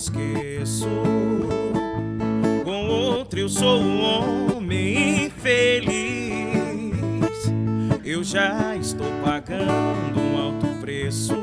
esqueço. Com outro eu sou um homem infeliz. Eu já estou pagando um alto preço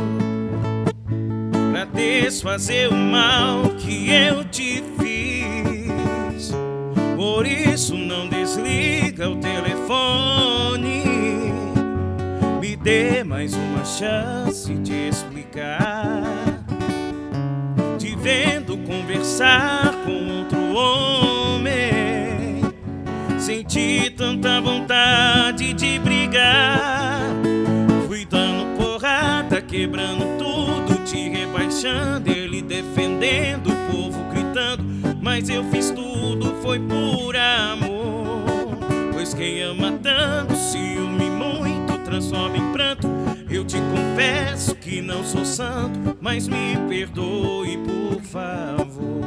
pra desfazer o mal que eu te fiz. Por isso não desliga o telefone. Me dê mais uma chance de explicar. Te vendo conversar com outro homem, senti tanta vontade de brigar. Fui dando porrada, quebrando tudo, te rebaixando, ele defendendo, o povo gritando. Mas eu fiz tudo, foi por amor. Pois quem ama tanto, ciúme muito, transforma em pranto. Eu te confesso que não sou santo, mas me perdoe, por favor.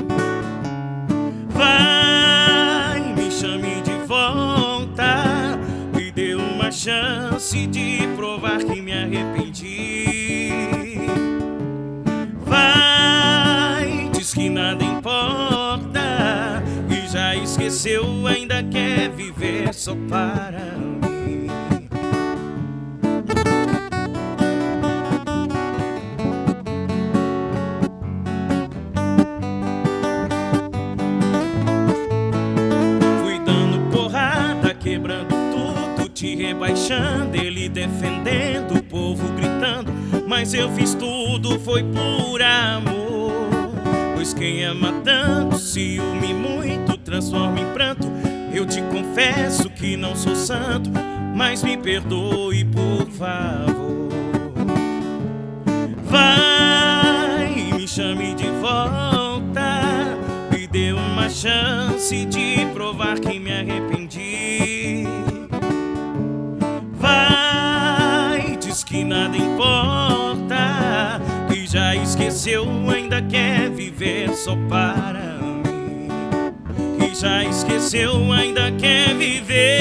Vai, me chame de volta, me dê uma chance de provar que me arrependi. Vai, diz que nada importa, e já esqueceu, ainda quer viver só para mim. Quebrando tudo, te rebaixando, ele defendendo, o povo gritando. Mas eu fiz tudo, foi por amor. Pois quem ama tanto, ciúme muito, transforma em pranto. Eu te confesso que não sou santo, mas me perdoe, por favor. Vai, me chame de volta, me dê uma chance de provar que me arrependi. Vai, diz que nada importa, que já esqueceu, ainda quer viver só para mim. Que já esqueceu, ainda quer viver